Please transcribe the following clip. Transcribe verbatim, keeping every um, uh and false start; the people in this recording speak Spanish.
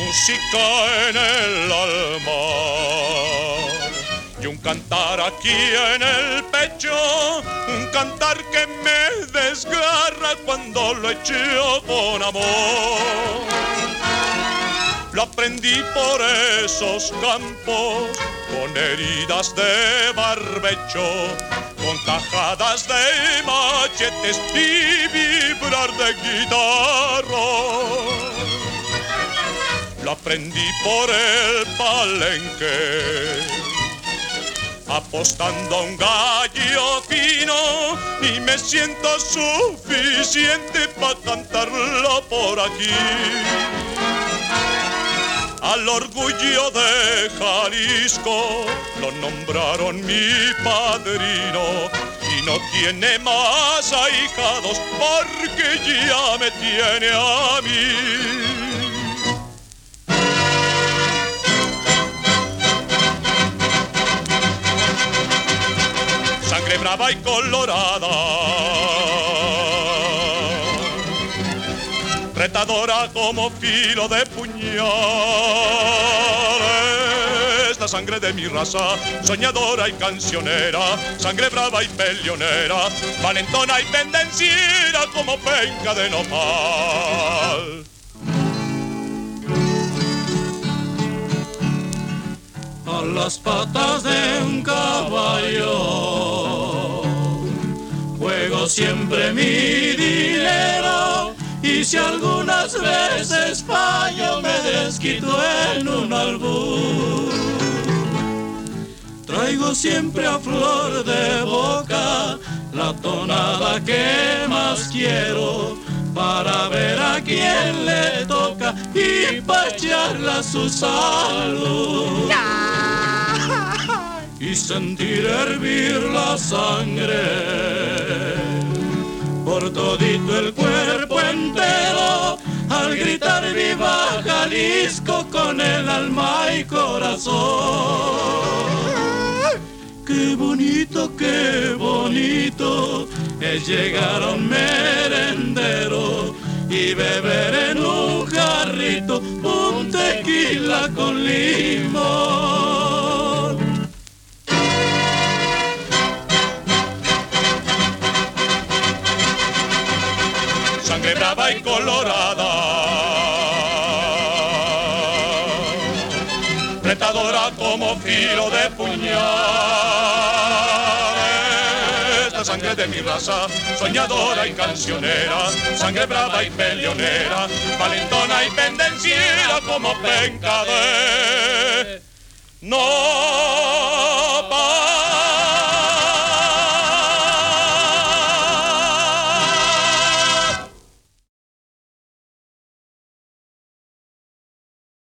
música en el alma y un cantar aquí en el pecho, un cantar que me desgarra cuando lo echo con amor. Lo aprendí por esos campos, con heridas de barbecho, con tajadas de machetes y vibrar de guitarra. Lo aprendí por el palenque, apostando a un gallo fino, y me siento suficiente para cantarlo por aquí. Al orgullo de Jalisco lo nombraron mi padrino y no tiene más ahijados porque ya me tiene a mí. Sangre brava y colorada, retadora como filo de puñal, es la sangre de mi raza, soñadora y cancionera, sangre brava y peleonera, valentona y pendenciera como penca de nopal. A las patas de un caballo juego siempre mi dinero, y si algunas veces fallo me desquito en un albur. Traigo siempre a flor de boca la tonada que más quiero, para ver a quién le toca y pa' echarla a su salud. Y sentir hervir la sangre por todito el cuerpo entero, al gritar viva Jalisco con el alma y corazón. Qué bonito, qué bonito es llegar a un merendero y beber en un jarrito un tequila con limón. Sangre brava y colorada, retadora como filo de puñal, es la sangre de mi raza, soñadora y cancionera, sangre brava y peleonera, valentona y pendenciera como penca de no